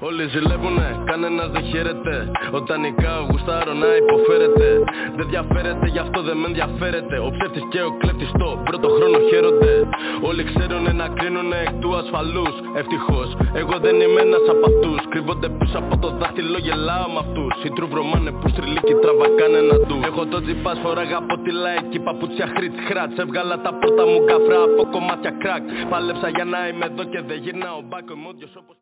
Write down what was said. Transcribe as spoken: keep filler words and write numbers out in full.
Όλοι ζηλεύουνε, κανένας δεν χαίρεται. Όταν νικάω γουστάρω να υποφέρεται. Δεν διαφέρεται, γι' αυτό δεν με ενδιαφέρεται. Ο ψεύτης και ο κλέφτης το πρώτο χρόνο χαίρονται. Όλοι ξέρουνε να κρίνουνε εκ του ασφαλούς. Ευτυχώς, εγώ δεν είμαι ένας από αυτούς. Κρύβονται πίσω από το δάχτυλο, γελάω με αυτούς. Οι τρουβρωμάνε που στριλίκι τραβακάνε να του. Έχω το τζιπάς, φοράγα από τη λαϊκή παπούτσια χρίτς χράτς. Έβγαλα τα πρώτα μου γκαφρά από κομμάτια κρακ. Πάλεψα για να είμαι εδώ και δεν γυρνάω μπάκο. Είμαι όντιος όπως